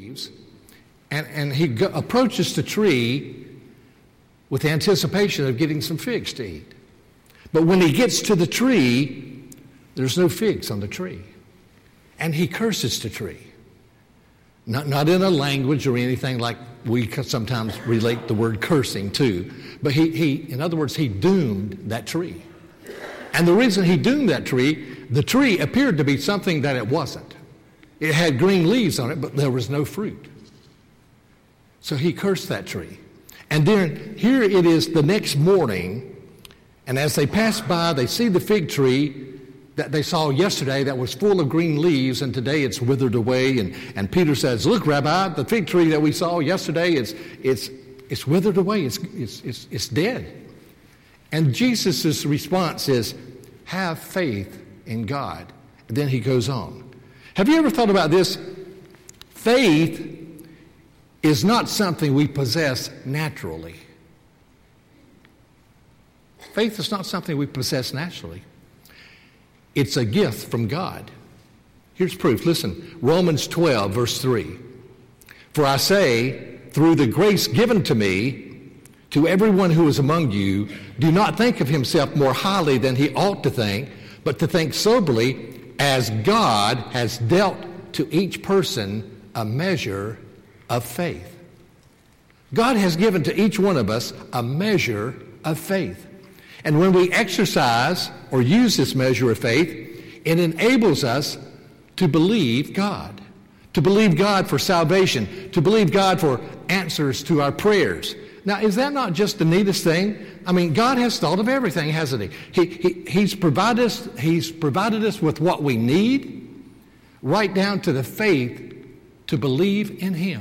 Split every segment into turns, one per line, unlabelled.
leaves, and he approaches the tree with the anticipation of getting some figs to eat. But when he gets to the tree, there's no figs on the tree. And he curses the tree. Not in a language or anything like we sometimes relate the word cursing to, but in other words, he doomed that tree. And the reason he doomed that tree, the tree appeared to be something that it wasn't. It had green leaves on it, but there was no fruit. So he cursed that tree. And then here it is the next morning, and as they pass by, they see the fig tree that they saw yesterday that was full of green leaves, and today it's withered away. And Peter says, "Look, Rabbi, the fig tree that we saw yesterday, it's withered away. It's dead." And Jesus' response is, "Have faith in God." And then he goes on. Have you ever thought about this? Faith is not something we possess naturally. Faith is not something we possess naturally. It's a gift from God. Here's proof. Listen, Romans 12, verse 3. "For I say, through the grace given to me, to everyone who is among you, do not think of himself more highly than he ought to think, but to think soberly, as God has dealt to each person a measure of faith." God has given to each one of us a measure of faith. And when we exercise or use this measure of faith, it enables us to believe God for salvation, to believe God for answers to our prayers. Now, is that not just the neatest thing? I mean, God has thought of everything, hasn't he? He's provided us with what we need, right down to the faith to believe in him.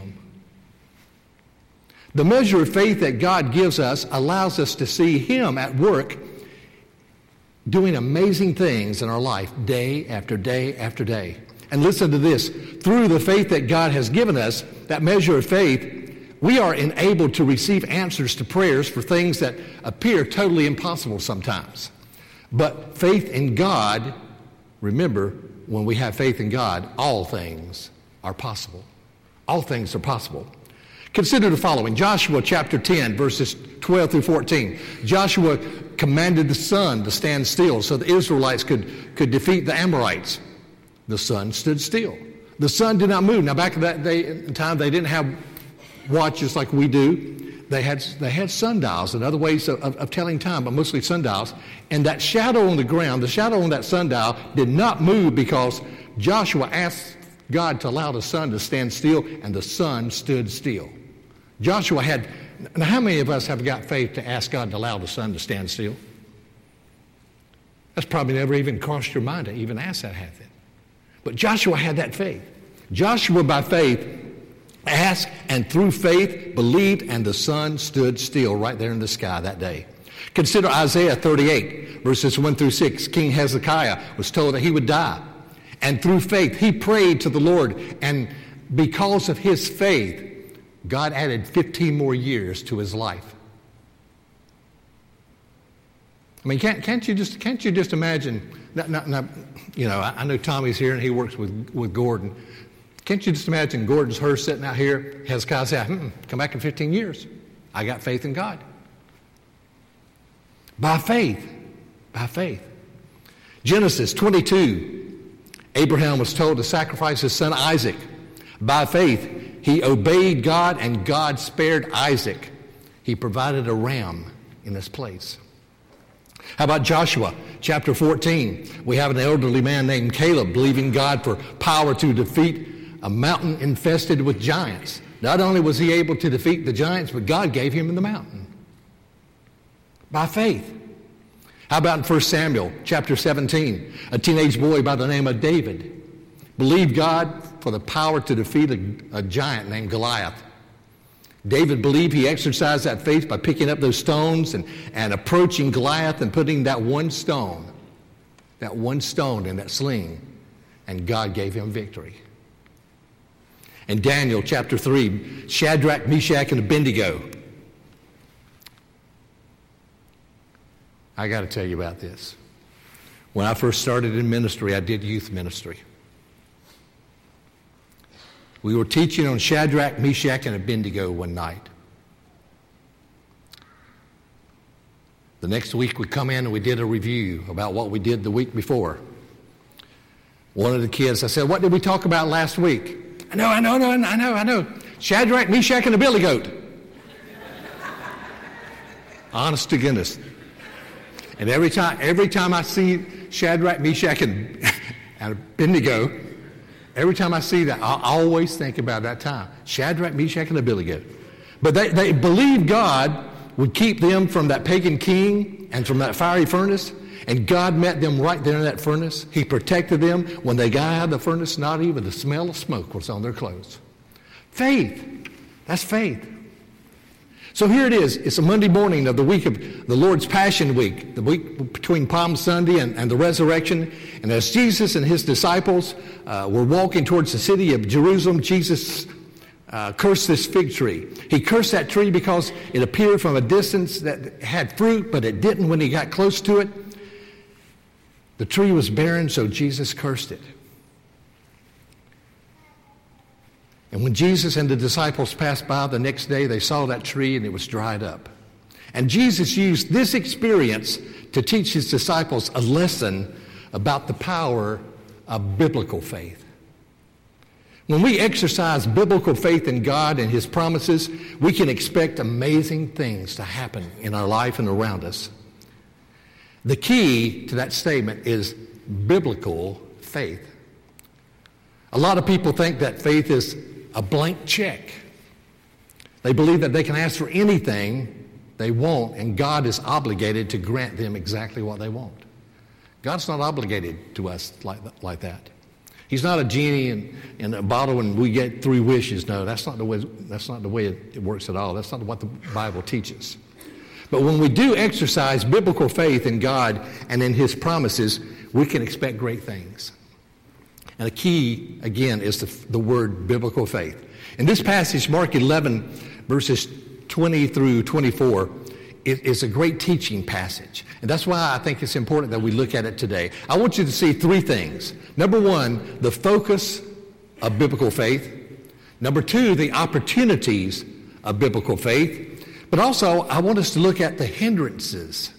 The measure of faith that God gives us allows us to see him at work doing amazing things in our life day after day after day. And listen to this. Through the faith that God has given us, that measure of faith, we are enabled to receive answers to prayers for things that appear totally impossible sometimes. But faith in God, remember, when we have faith in God, all things are possible. All things are possible. Consider the following. Joshua chapter 10, verses 12 through 14. Joshua commanded the sun to stand still so the Israelites could defeat the Amorites. The sun stood still. The sun did not move. Now, back in that time, they didn't have watches like we do. They had sundials and other ways of telling time, but mostly sundials. And that shadow on the ground, the shadow on that sundial, did not move because Joshua asked God to allow the sun to stand still, and the sun stood still. Joshua had... Now, how many of us have got faith to ask God to allow the sun to stand still? That's probably never even crossed your mind to even ask that, has it? But Joshua had that faith. Joshua, by faith, asked, and through faith believed, and the sun stood still right there in the sky that day. Consider Isaiah 38, verses 1 through 6. King Hezekiah was told that he would die. And through faith, he prayed to the Lord. And because of his faith, God added 15 more years to his life. I mean, can't you just imagine? I know Tommy's here and he works with Gordon. Can't you just imagine Gordon's hearse sitting out here? Hezekiah said, "Come back in 15 years. I got faith in God." By faith. Genesis 22. Abraham was told to sacrifice his son Isaac. By faith, he obeyed God, and God spared Isaac. He provided a ram in his place. How about Joshua chapter 14? We have an elderly man named Caleb believing God for power to defeat a mountain infested with giants. Not only was he able to defeat the giants, but God gave him the mountain. By faith. How about in 1 Samuel chapter 17? A teenage boy by the name of David believed God for the power to defeat a giant named Goliath. David believed he exercised that faith by picking up those stones and approaching Goliath and putting that one stone in that sling, and God gave him victory. In Daniel chapter 3, Shadrach, Meshach, and Abednego. I got to tell you about this. When I first started in ministry, I did youth ministry. We were teaching on Shadrach, Meshach, and Abednego one night. The next week we come in and we did a review about what we did the week before. One of the kids, I said, what did we talk about last week? I know. Shadrach, Meshach, and a billy goat. Honest to goodness. And every time I see Shadrach, Meshach, and Abednego, every time I see that, I always think about that time. Shadrach, Meshach, and a billy goat. But they believed God would keep them from that pagan king and from that fiery furnace. And God met them right there in that furnace. He protected them. When they got out of the furnace, not even the smell of smoke was on their clothes. Faith. That's faith. So here it is. It's a Monday morning of the week of the Lord's Passion Week, the week between Palm Sunday and the resurrection. And as Jesus and his disciples were walking towards the city of Jerusalem, Jesus cursed this fig tree. He cursed that tree because it appeared from a distance that had fruit, but it didn't when he got close to it. The tree was barren, so Jesus cursed it. And when Jesus and the disciples passed by the next day, they saw that tree and it was dried up. And Jesus used this experience to teach his disciples a lesson about the power of biblical faith. When we exercise biblical faith in God and his promises, we can expect amazing things to happen in our life and around us. The key to that statement is biblical faith. A lot of people think that faith is a blank check. They believe that they can ask for anything they want, and God is obligated to grant them exactly what they want. God's not obligated to us like that. He's not a genie in a bottle and we get 3 wishes. No, that's not the way it works at all. That's not what the Bible teaches. But when we do exercise biblical faith in God and in his promises, we can expect great things. And the key, again, is the word biblical faith. In this passage, Mark 11, verses 20 through 24, is a great teaching passage. And that's why I think it's important that we look at it today. I want you to see 3 things. Number 1, the focus of biblical faith. Number 2, the opportunities of biblical faith. But also, I want us to look at the hindrances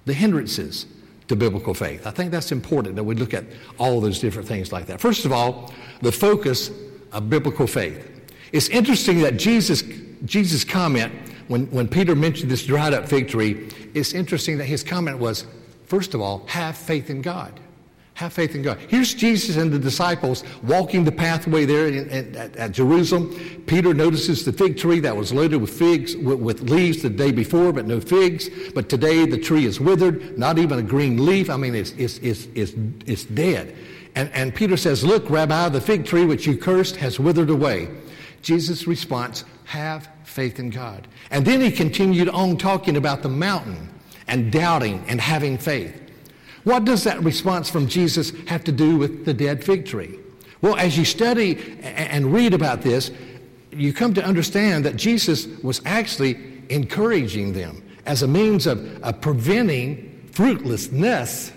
to biblical faith. I think that's important that we look at all those different things like that. First of all, the focus of biblical faith. It's interesting that Jesus' comment, when Peter mentioned this dried up fig tree, it's interesting that his comment was, first of all, have faith in God. Have faith in God. Here's Jesus and the disciples walking the pathway there at Jerusalem. Peter notices the fig tree that was loaded with figs, with leaves the day before, but no figs. But today the tree is withered, not even a green leaf. I mean, it's dead. And Peter says, look, Rabbi, the fig tree which you cursed has withered away. Jesus' response, have faith in God. And then he continued on talking about the mountain and doubting and having faith. What does that response from Jesus have to do with the dead fig tree? Well, as you study and read about this, you come to understand that Jesus was actually encouraging them as a means of preventing fruitlessness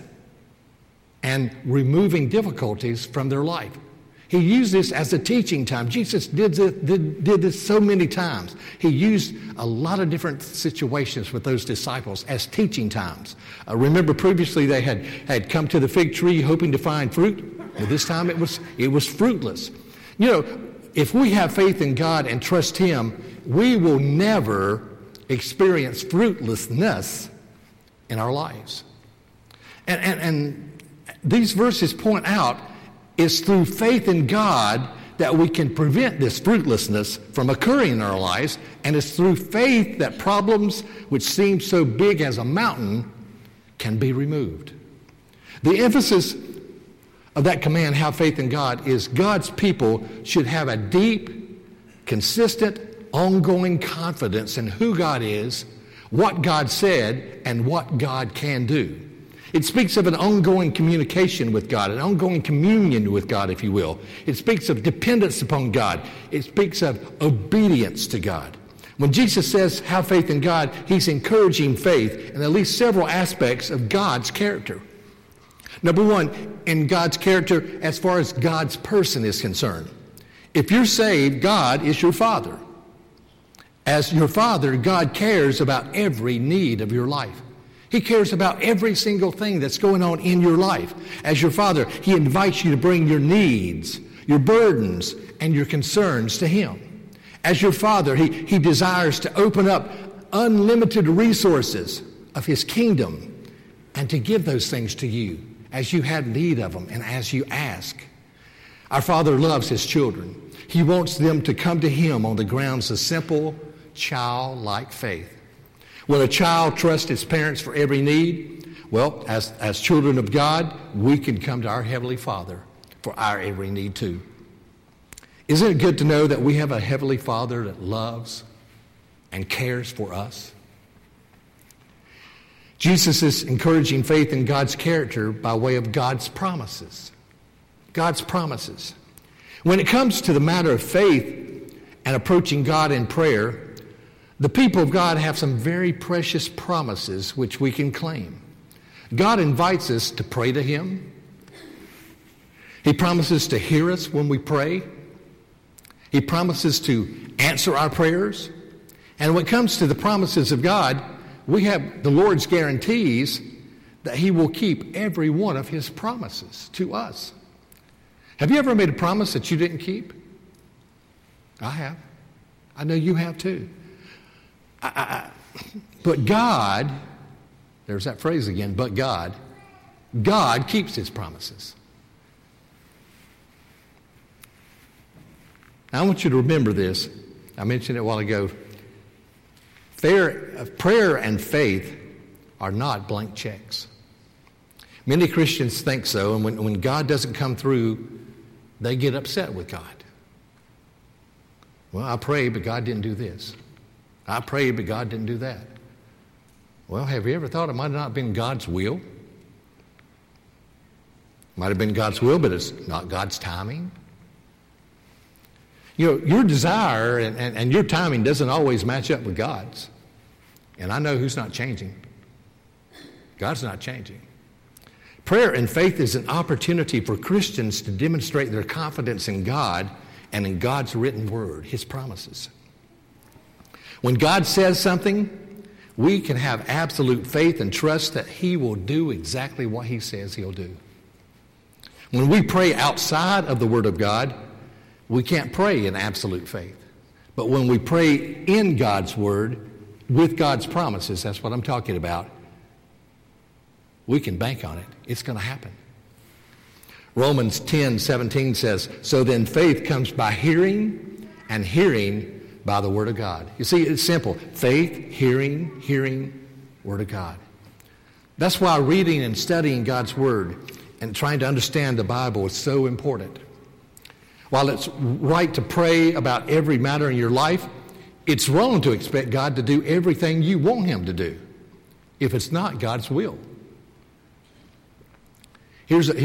and removing difficulties from their life. He used this as a teaching time. Jesus did this so many times. He used a lot of different situations with those disciples as teaching times. Remember previously they had come to the fig tree hoping to find fruit. Well, this time it was fruitless. You know, if we have faith in God and trust him, we will never experience fruitlessness in our lives. And these verses point out it's through faith in God that we can prevent this fruitlessness from occurring in our lives, and it's through faith that problems which seem so big as a mountain can be removed. The emphasis of that command, have faith in God, is God's people should have a deep, consistent, ongoing confidence in who God is, what God said, and what God can do. It speaks of an ongoing communication with God, an ongoing communion with God, if you will. It speaks of dependence upon God. It speaks of obedience to God. When Jesus says, have faith in God, he's encouraging faith in at least several aspects of God's character. Number 1, in God's character as far as God's person is concerned. If you're saved, God is your Father. As your Father, God cares about every need of your life. He cares about every single thing that's going on in your life. As your Father, He invites you to bring your needs, your burdens, and your concerns to Him. As your Father, He desires to open up unlimited resources of His kingdom and to give those things to you as you have need of them and as you ask. Our Father loves His children. He wants them to come to Him on the grounds of simple, childlike faith. When a child trusts his parents for every need, well, as children of God, we can come to our Heavenly Father for our every need too. Isn't it good to know that we have a Heavenly Father that loves and cares for us? Jesus is encouraging faith in God's character by way of God's promises. God's promises. When it comes to the matter of faith and approaching God in prayer, the people of God have some very precious promises which we can claim. God invites us to pray to Him. He promises to hear us when we pray. He promises to answer our prayers. And when it comes to the promises of God, we have the Lord's guarantees that He will keep every one of His promises to us. Have you ever made a promise that you didn't keep? I have. I know you have too. But God, there's that phrase again, but God keeps His promises. Now, I want you to remember this. I mentioned it a while ago. Prayer and faith are not blank checks. Many Christians think so, and when God doesn't come through, they get upset with God. Well, I prayed, but God didn't do this. I prayed, but God didn't do that. Well, have you ever thought it might have not been God's will? Might have been God's will, but it's not God's timing. You know, your desire and your timing doesn't always match up with God's. And I know who's not changing. God's not changing. Prayer and faith is an opportunity for Christians to demonstrate their confidence in God and in God's written word, His promises. When God says something, we can have absolute faith and trust that He will do exactly what He says He'll do. When we pray outside of the Word of God, we can't pray in absolute faith. But when we pray in God's Word, with God's promises, that's what I'm talking about, we can bank on it. It's going to happen. Romans 10:17 says, so then faith comes by hearing, and hearing by the Word of God. You see, it's simple. Faith, hearing, Word of God. That's why reading and studying God's Word and trying to understand the Bible is so important. While it's right to pray about every matter in your life, it's wrong to expect God to do everything you want Him to do if it's not God's will. Here's a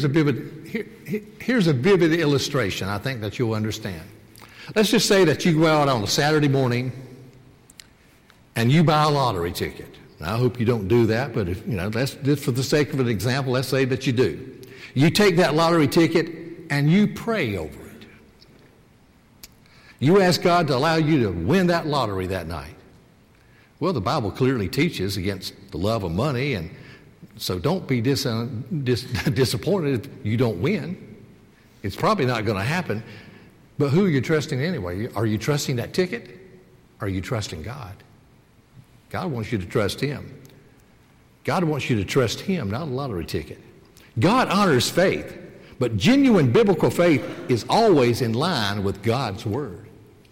vivid illustration I think that you'll understand. Let's just say that you go out on a Saturday morning and you buy a lottery ticket. Now, I hope you don't do that, but if, that's just for the sake of an example, let's say that you do. You take that lottery ticket and you pray over it. You ask God to allow you to win that lottery that night. Well, the Bible clearly teaches against the love of money, and so don't be disappointed if you don't win. It's probably not going to happen. But who are you trusting anyway? Are you trusting that ticket? Or are you trusting God? God wants you to trust Him. God wants you to trust Him, not a lottery ticket. God honors faith, but genuine biblical faith is always in line with God's Word.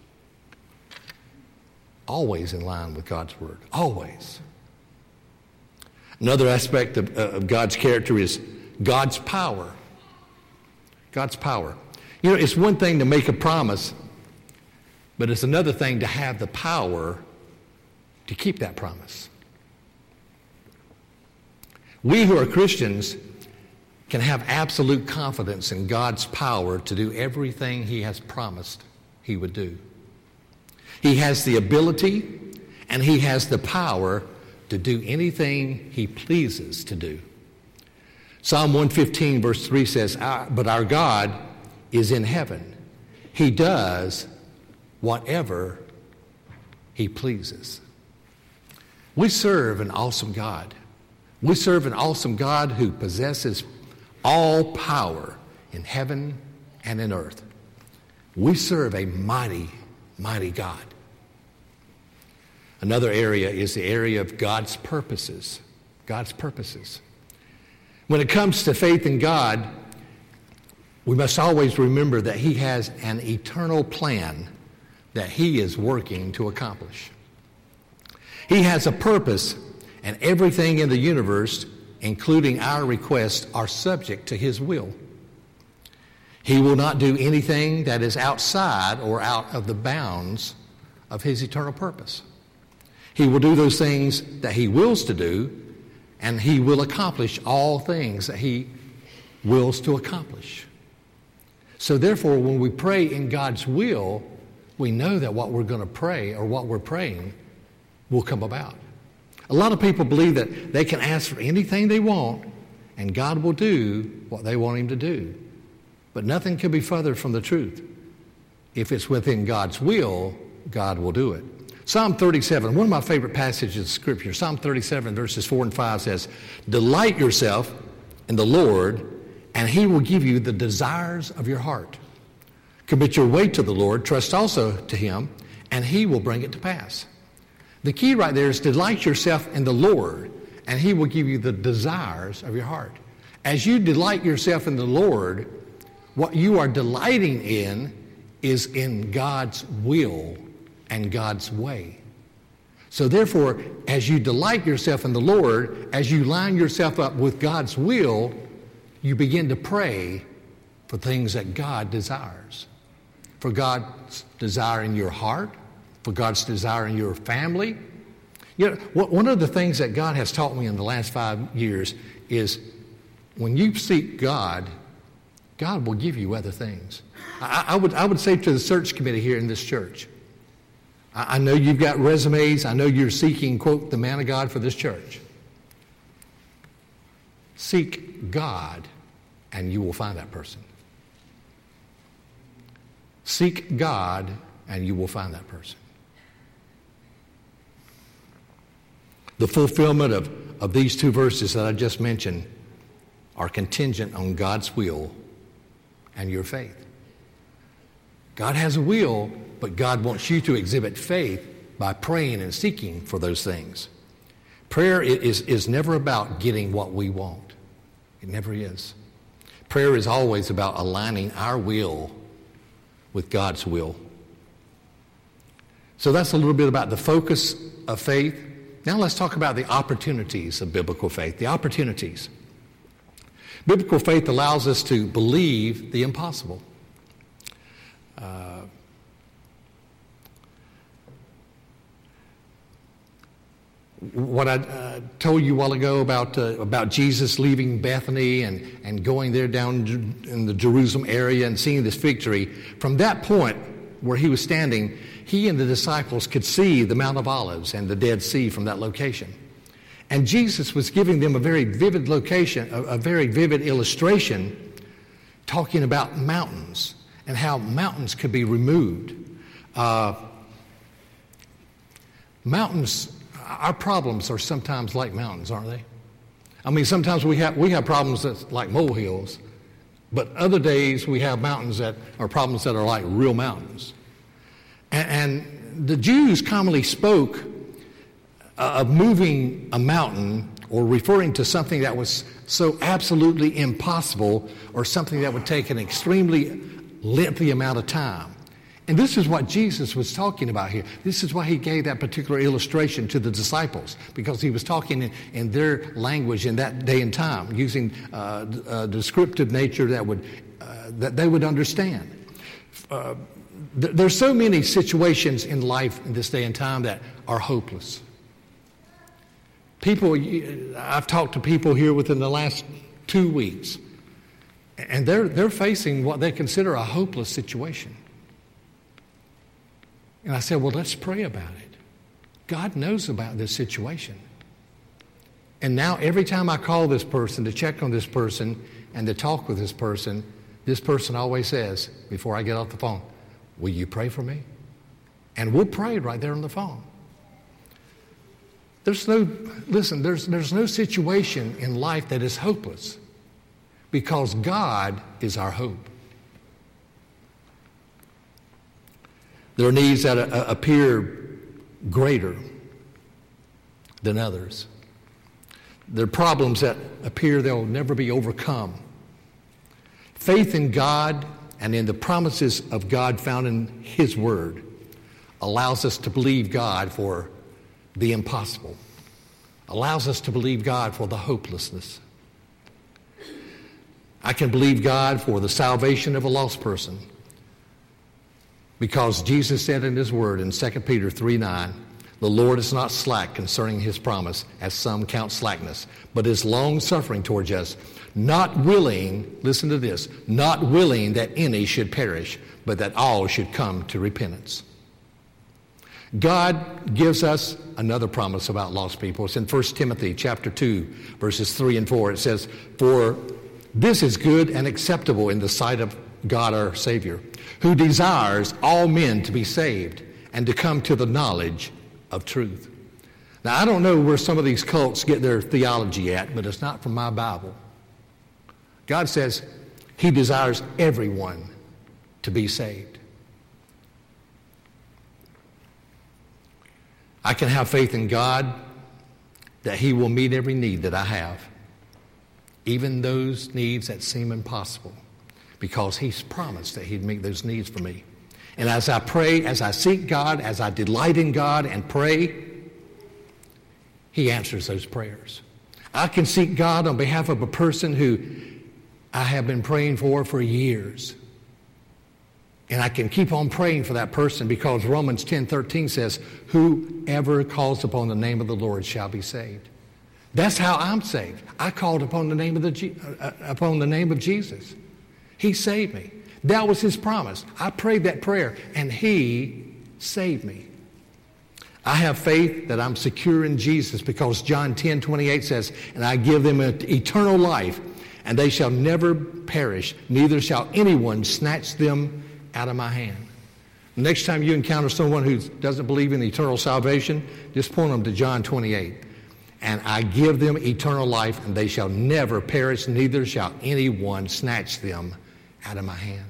Always in line with God's Word. Always. Another aspect of God's character is God's power. God's power. It's one thing to make a promise, but it's another thing to have the power to keep that promise. We who are Christians can have absolute confidence in God's power to do everything He has promised He would do. He has the ability and He has the power to do anything He pleases to do. Psalm 115 verse 3 says, but our God is in heaven. He does whatever he pleases. We serve an awesome God. We serve an awesome God who possesses all power in heaven and in earth. We serve a mighty, mighty God. Another area is the area of God's purposes. God's purposes. When it comes to faith in God, we must always remember that he has an eternal plan that he is working to accomplish. He has a purpose, and everything in the universe, including our requests, are subject to his will. He will not do anything that is outside or out of the bounds of his eternal purpose. He will do those things that he wills to do, and he will accomplish all things that he wills to accomplish. So therefore, when we pray in God's will, we know that what we're going to pray or what we're praying will come about. A lot of people believe that they can ask for anything they want and God will do what they want him to do. But nothing can be further from the truth. If it's within God's will, God will do it. Psalm 37, one of my favorite passages of Scripture, Psalm 37 verses 4 and 5 says, "Delight yourself in the Lord, and he will give you the desires of your heart. Commit your way to the Lord, trust also to him, and he will bring it to pass." The key right there is delight yourself in the Lord, and he will give you the desires of your heart. As you delight yourself in the Lord, what you are delighting in is in God's will and God's way. So therefore, as you delight yourself in the Lord, as you line yourself up with God's will, you begin to pray for things that God desires. For God's desire in your heart, for God's desire in your family. You know, one of the things that God has taught me in the last 5 years is when you seek God, God will give you other things. I would say to the search committee here in this church, I know you've got resumes. I know you're seeking, quote, the man of God for this church. Seek God and you will find that person. Seek God and you will find that person. The fulfillment of these two verses that I just mentioned are contingent on God's will and your faith. God has a will, but God wants you to exhibit faith by praying and seeking for those things. Prayer is never about getting what we want. It never is. Prayer is always about aligning our will with God's will. So that's a little bit about the focus of faith. Now let's talk about the opportunities of biblical faith. The opportunities. Biblical faith allows us to believe the impossible. What I told you a while ago about Jesus leaving Bethany and going there down in the Jerusalem area and seeing this fig tree, from that point where he was standing, he and the disciples could see the Mount of Olives and the Dead Sea from that location. And Jesus was giving them a very vivid location, a very vivid illustration, talking about mountains and how mountains could be removed. Mountains, our problems are sometimes like mountains, aren't they? I mean, sometimes we have problems that's like molehills, but other days we have mountains that are problems that are like real mountains. And the Jews commonly spoke of moving a mountain or referring to something that was so absolutely impossible or something that would take an extremely lengthy amount of time. And this is what Jesus was talking about here. This is why he gave that particular illustration to the disciples, because he was talking in their language in that day and time, using a descriptive nature that they would understand. There's so many situations in life in this day and time that are hopeless. I've talked to people here within the last 2 weeks, and they're facing what they consider a hopeless situation. And I said, well, let's pray about it. God knows about this situation. And now every time I call this person to check on this person and to talk with this person always says, before I get off the phone, Will you pray for me? And we'll pray right there on the phone. There's no situation in life that is hopeless because God is our hope. There are needs that appear greater than others. There are problems that appear they'll never be overcome. Faith in God and in the promises of God found in His Word allows us to believe God for the impossible, allows us to believe God for the hopelessness. I can believe God for the salvation of a lost person because Jesus said in His Word in 2 Peter 3:9, the Lord is not slack concerning His promise, as some count slackness, but is long-suffering towards us, not willing, listen to this, not willing that any should perish, but that all should come to repentance. God gives us another promise about lost people. It's in 1 Timothy chapter 2, verses 3 and 4. It says, for this is good and acceptable in the sight of God our Savior, who desires all men to be saved and to come to the knowledge of truth. Now, I don't know where some of these cults get their theology at, but it's not from my Bible. God says He desires everyone to be saved. I can have faith in God that He will meet every need that I have, even those needs that seem impossible, because He's promised that He'd meet those needs for me. And as I pray, as I seek God, as I delight in God and pray, He answers those prayers. I can seek God on behalf of a person who I have been praying for years. And I can keep on praying for that person because Romans 10:13 says, whoever calls upon the name of the Lord shall be saved. That's how I'm saved. I called upon the name of Jesus. He saved me. That was His promise. I prayed that prayer and He saved me. I have faith that I'm secure in Jesus because John 10:28 says, and I give them eternal life, and they shall never perish, neither shall anyone snatch them out of my hand. Next time you encounter someone who doesn't believe in eternal salvation, just point them to John 28. And I give them eternal life, and they shall never perish, neither shall anyone snatch them out of my hand.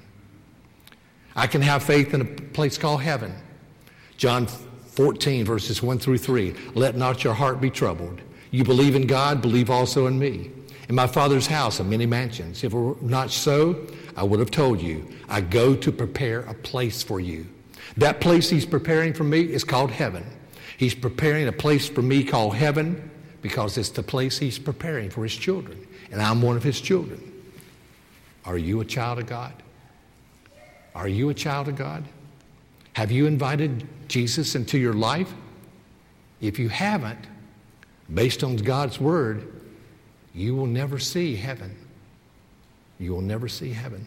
I can have faith in a place called heaven. John 14, verses 1 through 3. Let not your heart be troubled. You believe in God, believe also in me. In my Father's house are many mansions. If it were not so, I would have told you. I go to prepare a place for you. That place He's preparing for me is called heaven. He's preparing a place for me called heaven because it's the place He's preparing for His children. And I'm one of His children. Are you a child of God? Are you a child of God? Have you invited Jesus into your life? If you haven't, based on God's Word, you will never see heaven. You will never see heaven.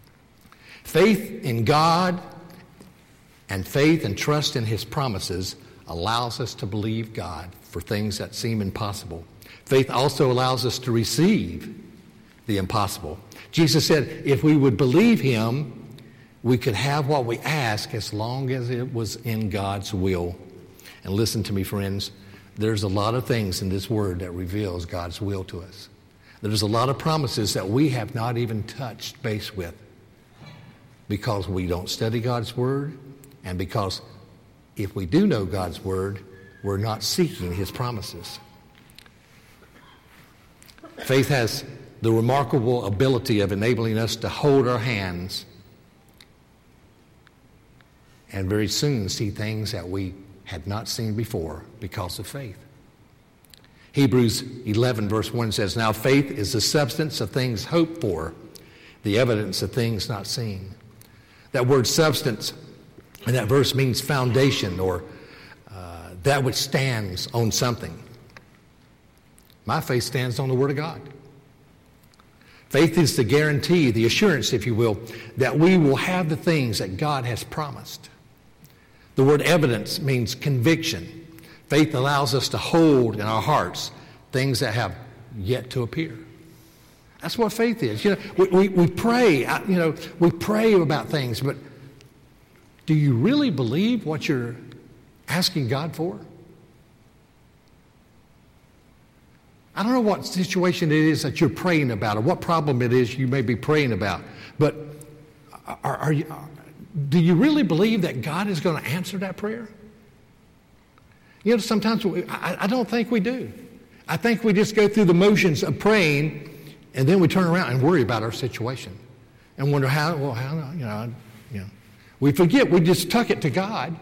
Faith in God and faith and trust in His promises allows us to believe God for things that seem impossible. Faith also allows us to receive the impossible. Jesus said if we would believe Him, we could have what we ask as long as it was in God's will. And listen to me, friends. There's a lot of things in this Word that reveals God's will to us. There's a lot of promises that we have not even touched base with because we don't study God's Word and because if we do know God's Word, we're not seeking His promises. Faith has the remarkable ability of enabling us to hold our hands and very soon see things that we had not seen before because of faith. Hebrews 11 verse 1 says, now faith is the substance of things hoped for, the evidence of things not seen. That word substance in that verse means foundation or that which stands on something. My faith stands on the Word of God. Faith is the guarantee, the assurance, if you will, that we will have the things that God has promised. The word evidence means conviction. Faith allows us to hold in our hearts things that have yet to appear. That's what faith is. We pray, we pray about things, but Do you really believe what you're asking God for? I don't know what situation it is that you're praying about or what problem it is you may be praying about, but do you really believe that God is going to answer that prayer? You know, sometimes I don't think we do. I think we just go through the motions of praying, and then we turn around and worry about our situation and wonder we forget. We just tuck it to God.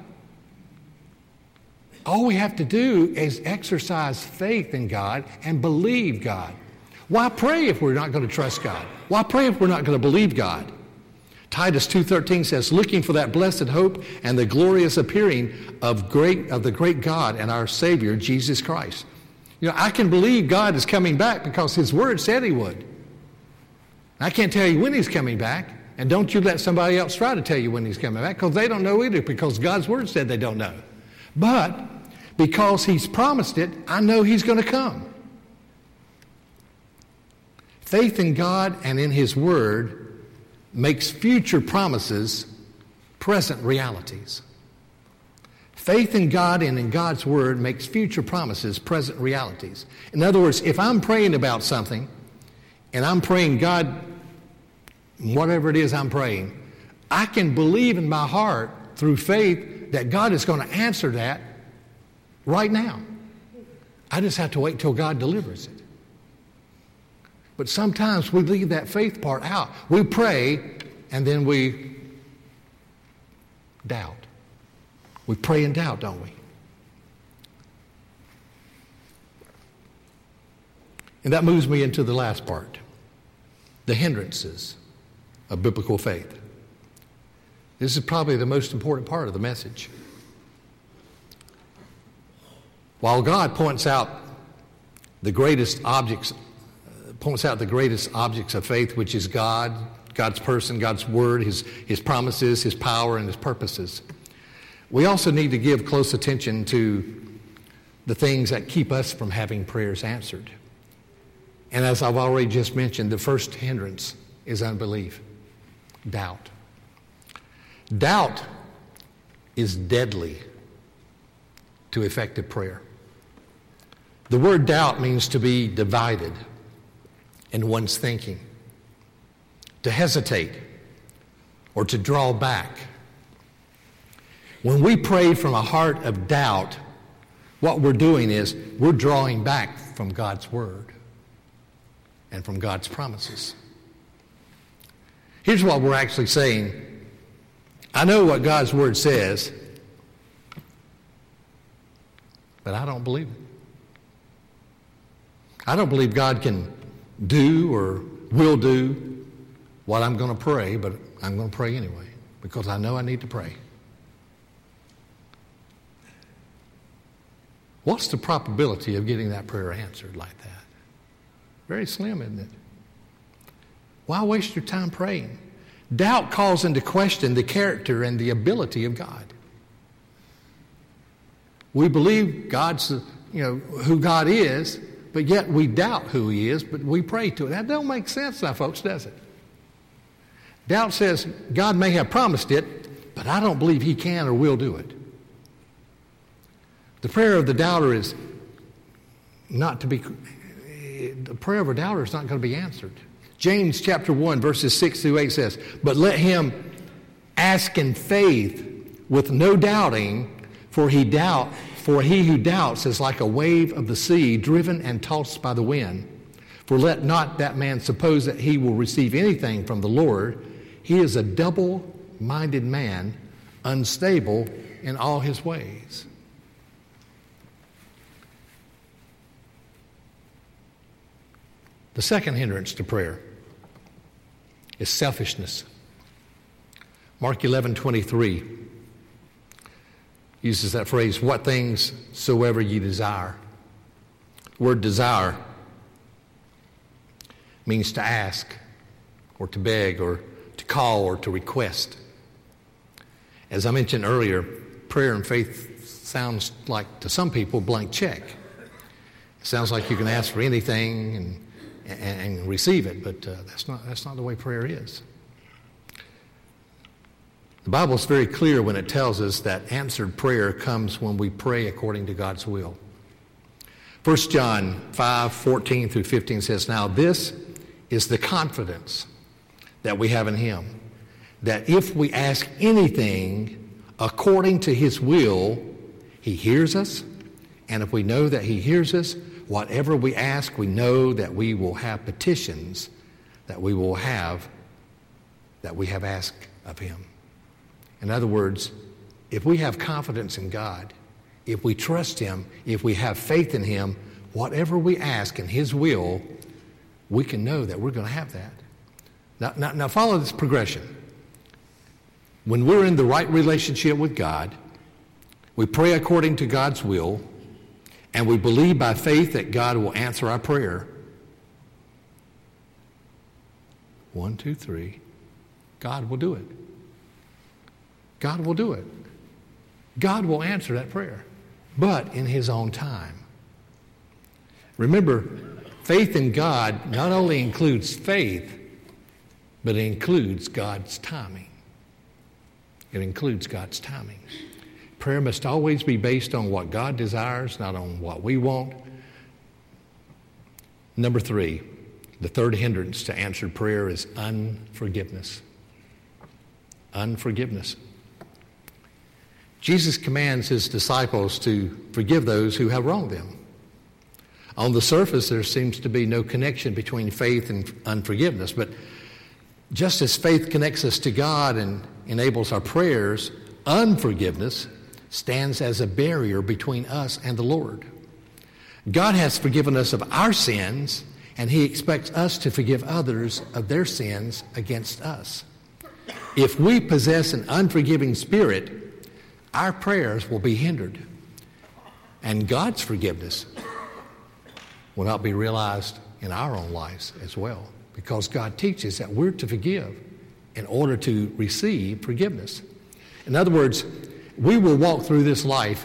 All we have to do is exercise faith in God and believe God. Why pray if we're not going to trust God? Why pray if we're not going to believe God? Titus 2:13 says, looking for that blessed hope and the glorious appearing of the great God and our Savior, Jesus Christ. You know, I can believe God is coming back because His Word said He would. I can't tell you when He's coming back, and don't you let somebody else try to tell you when He's coming back, because they don't know either, because God's Word said they don't know. But because He's promised it, I know He's going to come. Faith in God and in His Word makes future promises present realities. Faith in God and in God's Word makes future promises present realities. In other words, if I'm praying about something and I'm praying God, whatever it is I'm praying, I can believe in my heart through faith that God is going to answer that right now. I just have to wait till God delivers it. But sometimes we leave that faith part out. We pray and then we doubt. We pray and doubt, don't we? And that moves me into the last part, the hindrances of biblical faith. This is probably the most important part of the message. While God points out the greatest objects of faith, which is God, God's person, God's Word, His promises, His power, and His purposes, we also need to give close attention to the things that keep us from having prayers answered. And as I've already just mentioned, the first hindrance is unbelief, doubt. Doubt is deadly to effective prayer. The word doubt means to be divided in one's thinking, to hesitate, or to draw back. When we pray from a heart of doubt, what we're doing is we're drawing back from God's Word and from God's promises. Here's what we're actually saying. I know what God's Word says, but I don't believe it. I don't believe God can do or will do what I'm going to pray, but I'm going to pray anyway because I know I need to pray. What's the probability of getting that prayer answered like that? Very slim, isn't it? Why waste your time praying? Doubt calls into question the character and the ability of God. We believe God's, who God is, but yet we doubt who He is, but we pray to it. That don't make sense now, folks, does it? Doubt says God may have promised it, but I don't believe He can or will do it. The prayer of the doubter is not to be, the prayer of a doubter is not going to be answered. James chapter 1, verses 6 through 8 says, but let him ask in faith with no doubting, for he who doubts is like a wave of the sea driven and tossed by the wind. For let not that man suppose that he will receive anything from the Lord. He is a double-minded man, unstable in all his ways. The second hindrance to prayer is selfishness. Mark 11:23 uses that phrase, what things soever ye desire. The word desire means to ask or to beg or to call or to request. As I mentioned earlier, prayer and faith sounds like, to some people, blank check. It sounds like you can ask for anything and receive it, but that's not the way prayer is. The Bible is very clear when it tells us that answered prayer comes when we pray according to God's will. 1 John 5:14 through 15 says, "Now this is the confidence that we have in him, that if we ask anything according to his will, he hears us. And if we know that he hears us, whatever we ask, we know that we will have petitions that we have asked of him." In other words, if we have confidence in God, if we trust him, if we have faith in him, whatever we ask in his will, we can know that we're going to have that. Now follow this progression. When we're in the right relationship with God, we pray according to God's will, and we believe by faith that God will answer our prayer. 1, 2, 3. God will do it. God will do it. God will answer that prayer, but in his own time. Remember, faith in God not only includes faith, but it includes God's timing. It includes God's timing. Prayer must always be based on what God desires, not on what we want. Number 3, the third hindrance to answered prayer is unforgiveness. Unforgiveness. Jesus commands his disciples to forgive those who have wronged them. On the surface, there seems to be no connection between faith and unforgiveness, but just as faith connects us to God and enables our prayers, unforgiveness stands as a barrier between us and the Lord. God has forgiven us of our sins, and he expects us to forgive others of their sins against us. If we possess an unforgiving spirit, our prayers will be hindered, and God's forgiveness will not be realized in our own lives as well, because God teaches that we're to forgive in order to receive forgiveness. In other words, we will walk through this life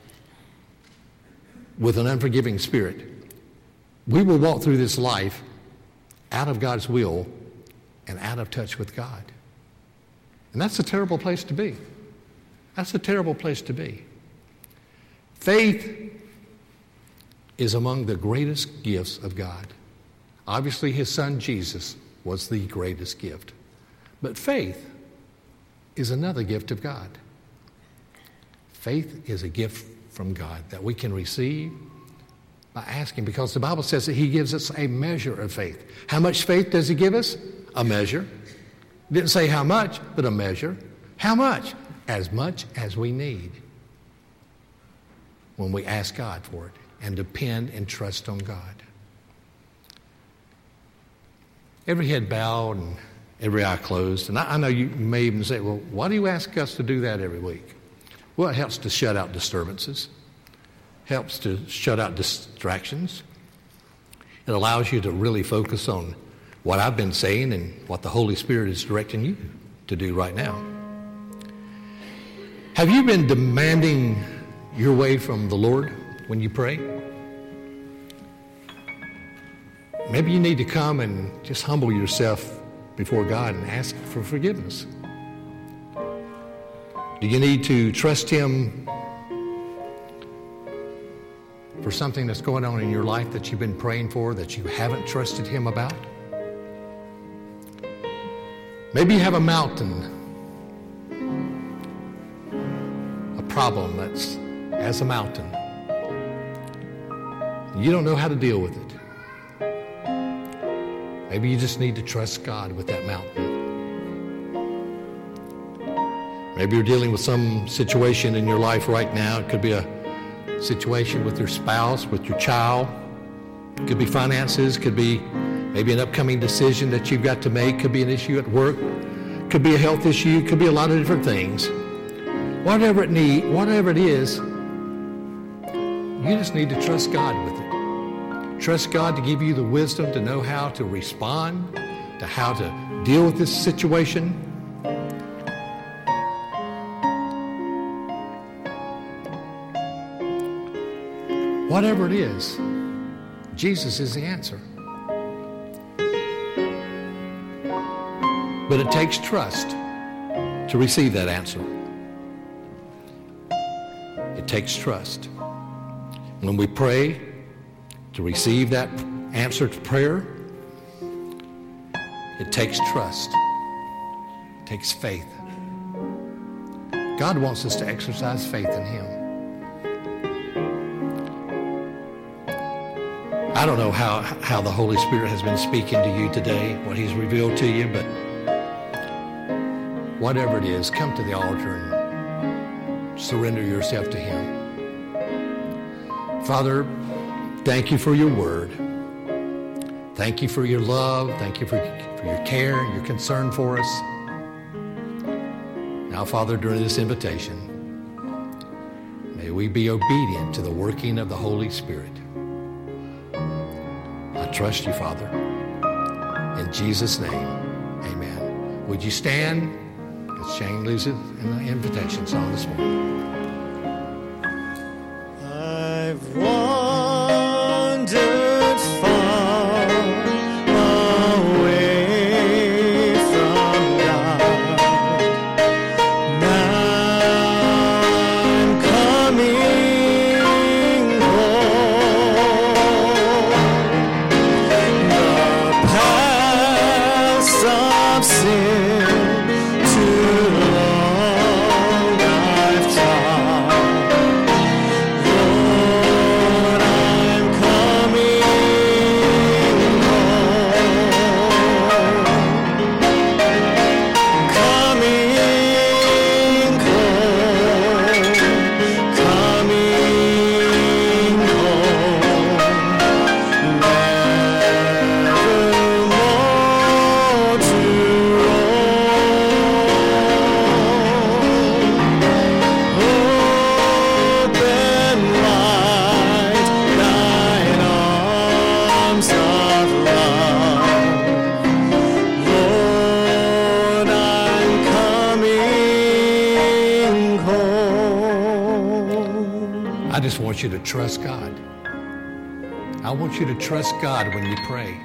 with an unforgiving spirit. We will walk through this life out of God's will and out of touch with God. And that's a terrible place to be. That's a terrible place to be. Faith is among the greatest gifts of God. Obviously, his son Jesus was the greatest gift. But faith is another gift of God. Faith is a gift from God that we can receive by asking, because the Bible says that he gives us a measure of faith. How much faith does he give us? A measure. It didn't say how much, but a measure. How much? As much as we need when we ask God for it and depend and trust on God. Every head bowed and every eye closed. And I know you may even say, well, why do you ask us to do that every week? Well, it helps to shut out disturbances. Helps to shut out distractions. It allows you to really focus on what I've been saying and what the Holy Spirit is directing you to do right now. Have you been demanding your way from the Lord when you pray? Maybe you need to come and just humble yourself before God and ask for forgiveness. Do you need to trust him for something that's going on in your life that you've been praying for that you haven't trusted him about? Maybe you have a mountain, a problem that's as a mountain. You don't know how to deal with it. Maybe you just need to trust God with that mountain. Maybe you're dealing with some situation in your life right now. It could be a situation with your spouse, with your child. It could be finances. It could be maybe an upcoming decision that you've got to make. It could be an issue at work. It could be a health issue. It could be a lot of different things. Whatever it is, you just need to trust God with it. Trust God to give you the wisdom to know how to respond, to how to deal with this situation. Whatever it is, Jesus is the answer. But it takes trust. to receive that answer. It takes trust. When we pray to receive that answer to prayer, it takes trust. It takes faith. God wants us to exercise faith in him. I don't know how the Holy Spirit has been speaking to you today, what he's revealed to you, but whatever it is, come to the altar and surrender yourself to him. Father, thank you for your word. Thank you for your love. Thank you for your care and your concern for us. Now, Father, during this invitation, may we be obedient to the working of the Holy Spirit. I trust you, Father. In Jesus' name, amen. Would you stand as Shane leads it in the invitation song this morning?
I've wandered far away from God. Now I'm coming home. The past of sin too long I've trod. Lord, I'm coming home. Coming home. Coming home. Nevermore to open wide thine arms of love. Lord, I'm coming home.
I just want you to trust God. I want you to trust God when you pray.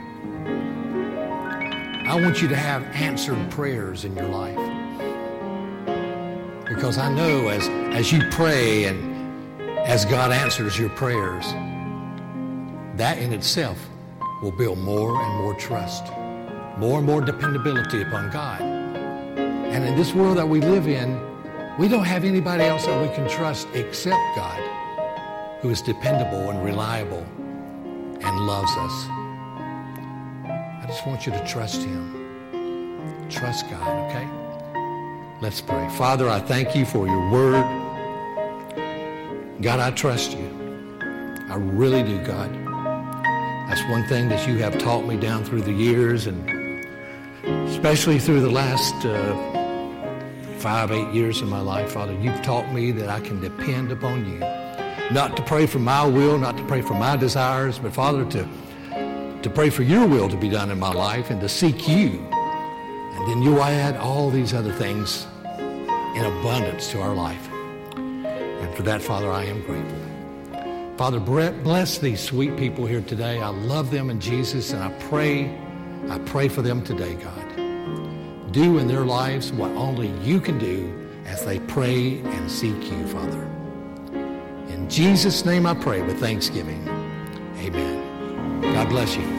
I want you to have answered prayers in your life. Because I know as you pray and as God answers your prayers, that in itself will build more and more trust, more and more dependability upon God. And in this world that we live in, we don't have anybody else that we can trust except God, who is dependable and reliable and loves us. I just want you to trust him. Trust God, okay? Let's pray. Father, I thank you for your word. God, I trust you. I really do, God. That's one thing that you have taught me down through the years, and especially through the last 5-8 years of my life, Father. You've taught me that I can depend upon you. Not to pray for my will, not to pray for my desires, but Father, to pray for your will to be done in my life and to seek you. And then you'll add all these other things in abundance to our life. And for that, Father, I am grateful. Father, bless these sweet people here today. I love them in Jesus, and I pray for them today, God. Do in their lives what only you can do as they pray and seek you, Father. In Jesus' name I pray with thanksgiving. Amen. God bless you.